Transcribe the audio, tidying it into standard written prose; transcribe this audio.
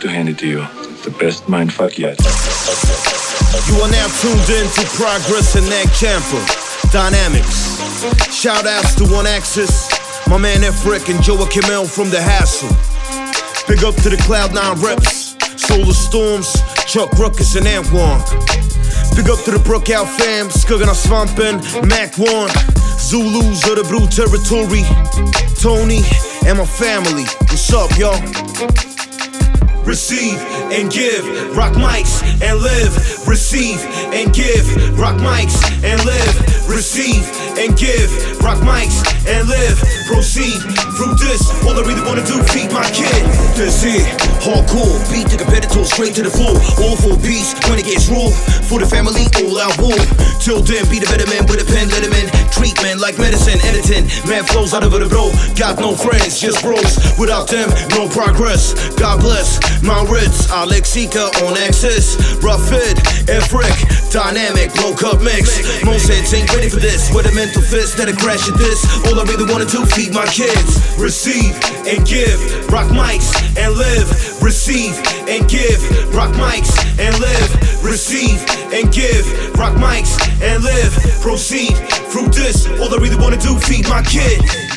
to hand it to you. The best mindfuck yet. You are now tuned in to Progress and Nag Camper Dynamics. Shout outs to One Axis, my man Efric and Joe Kimel from The Hassle. Big up to the Cloud9 reps, Solar Storms, Chuck Ruckus and Antwan. Big up to the Brookout fam, Skuggarna Svampen, Mac 1, Zulus of the Brew Territory, Tony and my family. What's up, y'all? Receive and give, rock mics and live. Receive and give, rock mics and live. Receive and give, rock mics and live. Proceed through this, all I really wanna do, feed my kid. This here, hardcore, beat the competitor straight to the floor. All for peace when it gets raw, for the family, all out war. Till then, be the better man with a pen, let him in. Treatment like medicine, editing, man flows out of the bro. Got no friends, just bros. Without them, no progress. God bless my Ritz, Alexica on access. Ruffid, Efric, dynamic, low cup mix. Most heads ain't ready for this. With a mental fist that'll crash at this. All I really wanna do, feed my kids. Receive and give, rock mics and live. Receive and give, rock mics and live. Receive and give, rock mics and live. Proceed through this. All I really wanna do, feed my kid.